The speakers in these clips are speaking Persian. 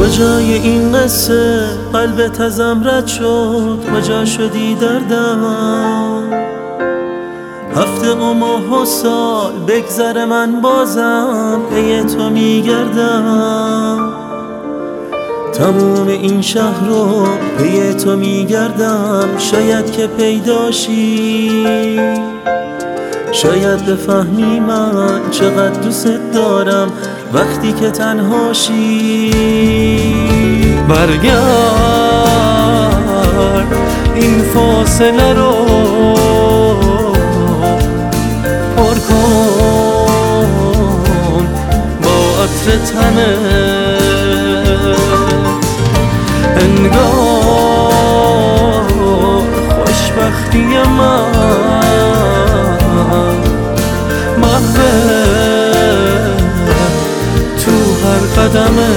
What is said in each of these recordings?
کجای این قصه قلبت ازم رد شد؟ کجا شدی دردم؟ هفته و ماه و سال بگذره من بازم پی تو میگردم. تموم این شهر رو پی تو میگردم، شاید که پیداشی، شاید بفهمی من چقدر دوست دارم وقتی که تنهاشی. برگرد این فاصله رو پر کن با عطر تنت، انگار خوشبختی من محوه تو هر قدمه.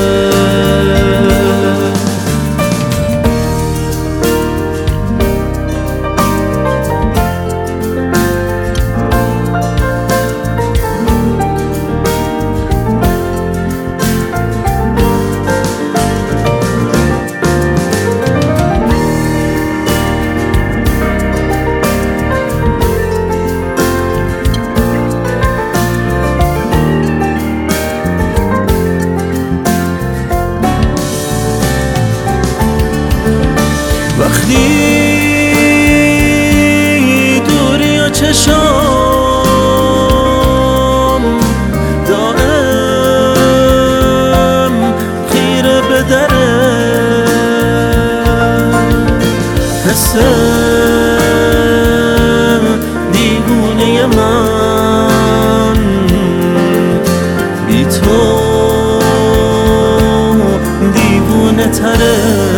وقتی دوری و چشام دائم خیره به دره، حس دیوونه من بی تو دیوونه تره.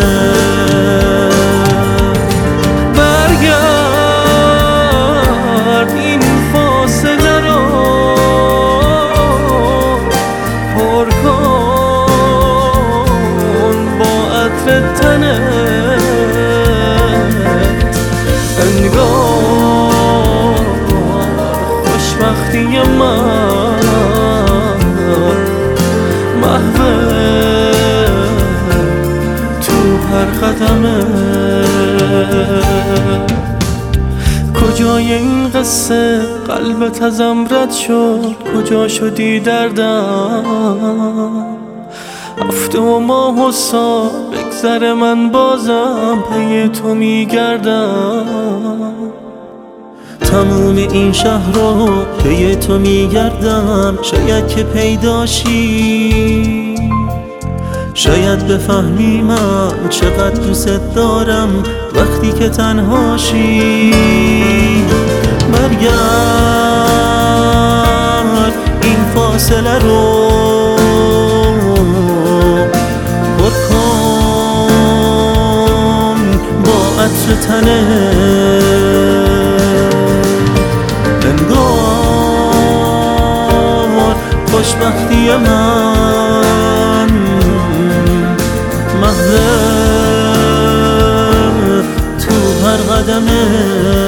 این فاصله رو پر کن با عطر تنت، انگار خوشبختی من محوه تو هر قدمه. کجای این قصه قلبت ازم رد شد؟ کجا شدی دردم؟ هفته و ماه و سال بگذره من بازم پی تو میگردم. تموم این شهر رو پی تو میگردم، شاید که پیداشی، شاید بفهمی من چقدر دوست دارم وقتی که تنهاشی. برگرد این فاصله رو پر کن با عطر تنت، انگار خوشبختی من محوه تو هر قدمه.